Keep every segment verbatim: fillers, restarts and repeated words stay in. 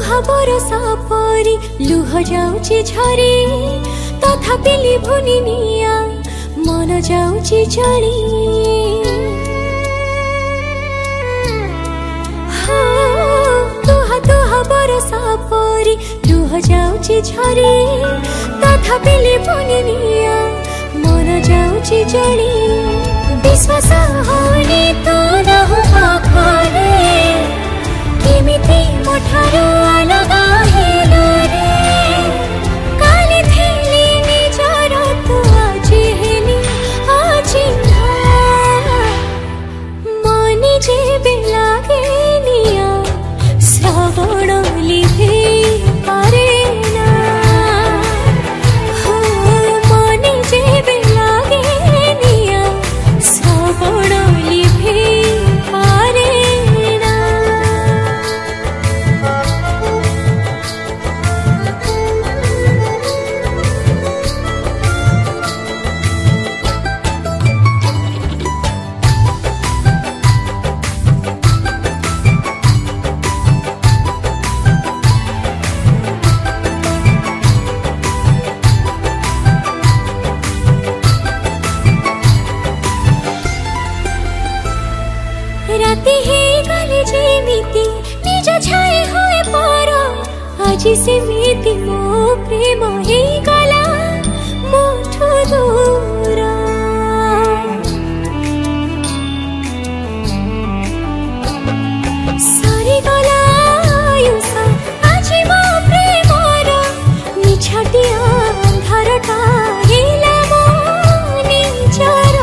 बरसा परी लुह जाउची झरी तथापि लिभुनी निया मन जाउची जली तुहा तुहा बरसा परी लुह जाउची झरी तथापि लिभुनी निया मन जाउची जली विश्वास होनी तो रहु पाखरे केमिति मोठारो अलगा हेलो रे काली थेली निजर तू आजी हेली आजी मनी जेबे लागे निया श्रावण लिभे पारे ना हो मनी जेबे लागे निया श्रावण लिभे पारे ना। राती हे गले जेमिति निज छाए होए पर आजी सेमिति मो प्रेम हे गला मोठो दूर सारी गला आयुष आजी मो प्रेमर निछाटिया अंधारटा हेला मो निजर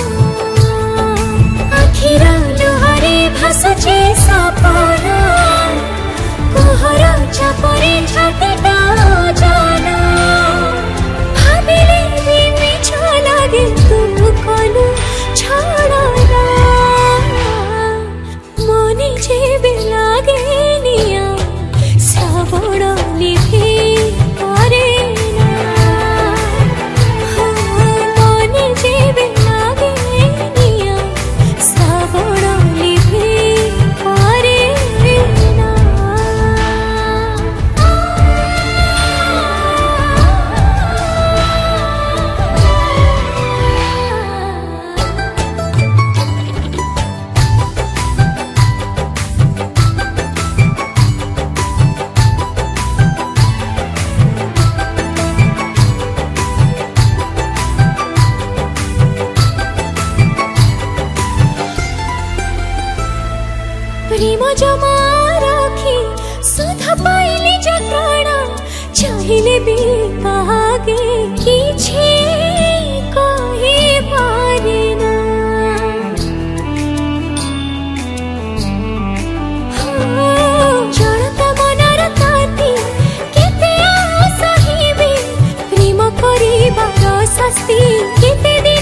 आखिरा भासुचे सपन कुहर चापरे छातीटा जान भाविले भी मिछ लागे तू कलु छड़ना मने जेबे लागे निया श्रावण लिभे पारे ना हो मने जेबे लागे निया श्रावण लिभे पारे ना। प्रेम जमा रखी सुधा पाइली जतरा चाहिले भी कागे किछे कहे पारे ना जड़ता मनर ताती केते सहिबे प्रेम करिबार शास्ति केते